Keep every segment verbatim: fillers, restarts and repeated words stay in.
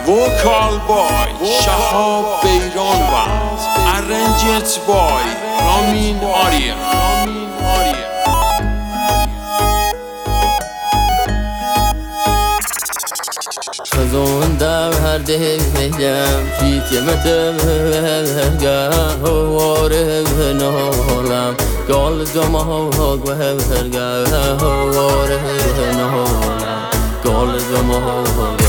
Vocal by Shahab Beiranvand. Arranged by Ramin Arya. خزون در هر دهیم فیت متمرگه واره نهالم گال جماق و هرگه واره نهالم گال جماق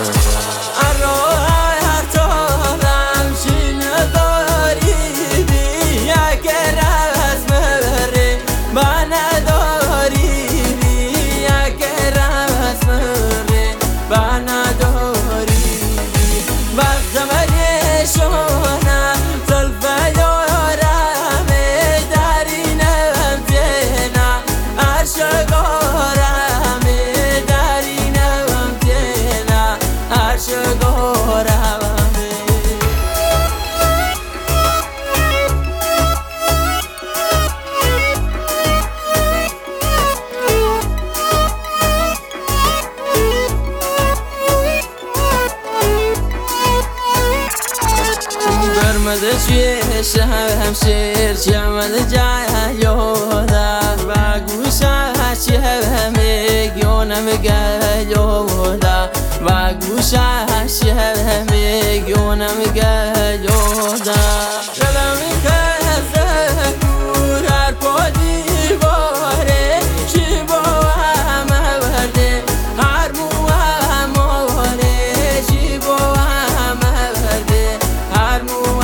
برمده شوی شهم شیر چمده جای یودا و گوشه چی همه گیونم گه یودا و گوشه چی همه گیونم گه یودا دلمی که زکور هر پادی باره چی با همه برده هر مو هماره چی با همه برده هر مو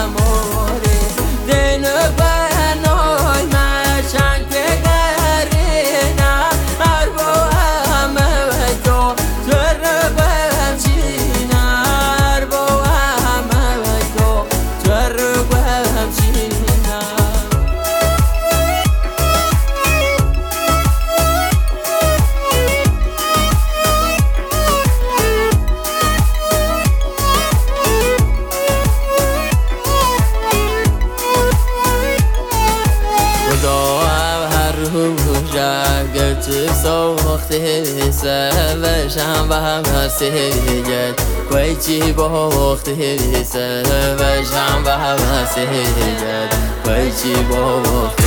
گرچه ساخته سوش هم و هم هستهید کوی چی باخته سوش هم و هم هستهید کوی چی باخته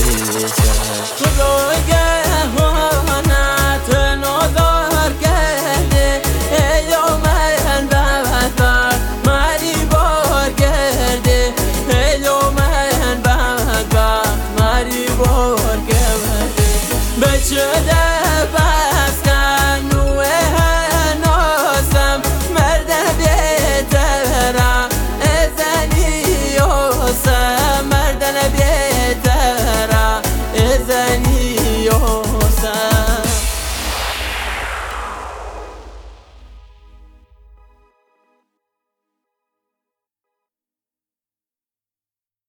خدای گهانت نازار کرده ایو من بهتر مری بار کرده ایو من بهتر مری بار کرده بچه بس کن نوه ناسم مرده بیترم ازنی یاسم مرده بیترم ازنی یاسم